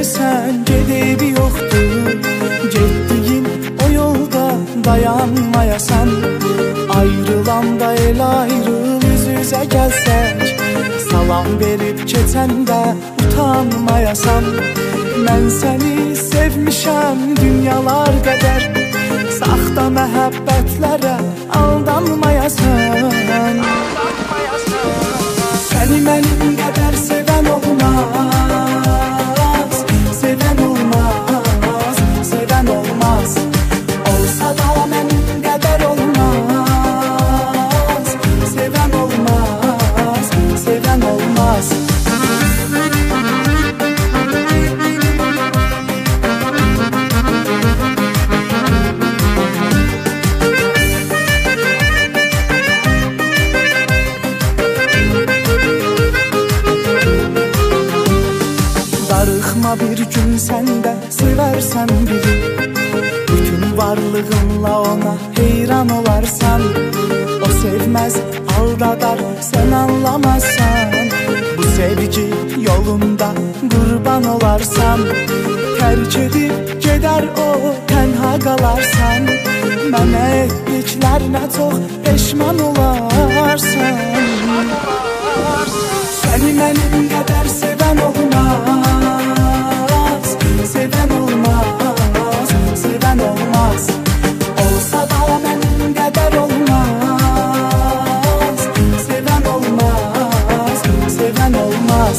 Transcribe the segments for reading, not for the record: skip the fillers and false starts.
deyirsən gedib yoxdur. Getdiyin o yolda dayanmayasan. Ayrılanda el ayrıl üz-üzə gəlsək, salam verib keçəndə utanmayasan. Mən səni sevmişəm dünyalar qədər, saxta məhəbbətlərə aldanmayasan. Səni mənim qədər sevən olmaz, sevən olmaz, sevən olmaz. Olsa da mənim qədər olmaz, sevən olmaz, sevən olmaz. Darıxma bir gün sən də sevərsən biri, bütün varlığınla ona heyran olarsan. O sevməz, aldadar, sən anlamazsan. Bu sevgi yolunda qurban olarsan. Tərk edib gedər o, tənha qalarsan. Mənə etdiklərinə çox peşman olarsan. Səni mənim qədər sevən olmaz, sevən olmaz, sevən olmaz. Olsa da mənim qədər olmaz, sevən olmaz, sevən olmaz.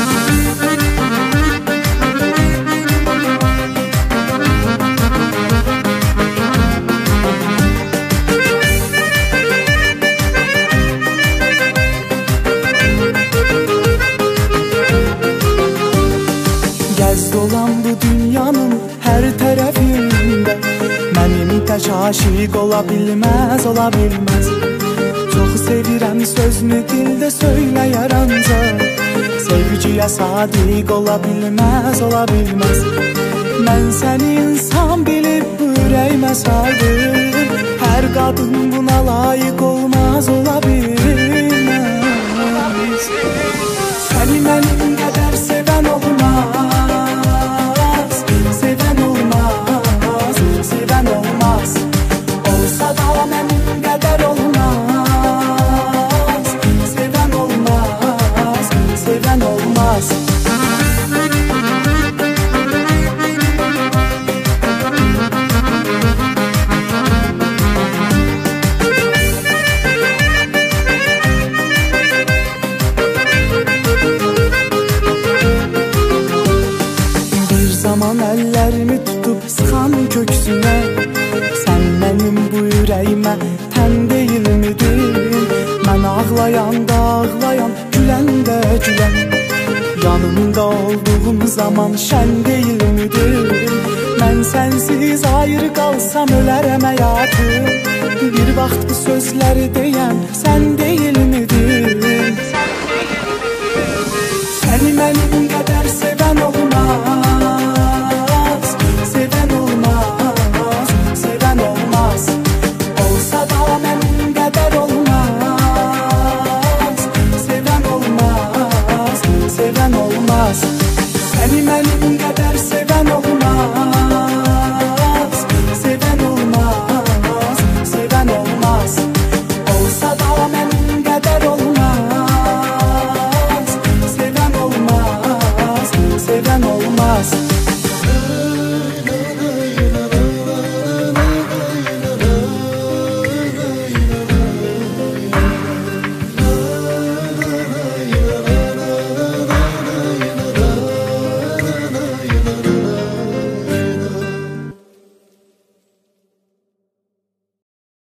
Gəz dolan bu dünyanın hər tərəfində, mənim tək aşiq ola bilməz, ola bilməz. Çox sevirəm sözünü dildə söyləyər ancaq, sevgiyə sadiq ola bilməz, ola bilməz. Mən səni insan bilib ürəyimə sardım, hər qadın buna layiq olmaz, ola bilməz. Səni mənim qədər sevən olmaz, sevən olmaz, sevən olmaz. Olsa da mənim qədər olmaz, sevən olmaz, sevən olmaz. Zaman əllərimi tutub sıxan köksünə, sən mənim bu ürəyimə tən deyilmidin? Mən ağlayanda ağlayan, güləndə gülən, yanımda olduğum zaman şən deyilmidin? Mən sənsiz ayrı qalsam ölərəm həyatım, bir vaxt bu sözləri deyən sən deyilmidin? Səni mənim qədər sevən olmaz, sevən olmaz, sevən olmaz. Olsa da mənim qədər olmaz, sevən olmaz, sevən olmaz. Səni mənim qədər sevən olmaz, sevən olmaz, sevən olmaz. Olsa da mənim qədər olmaz, sevən olmaz, sevən olmaz.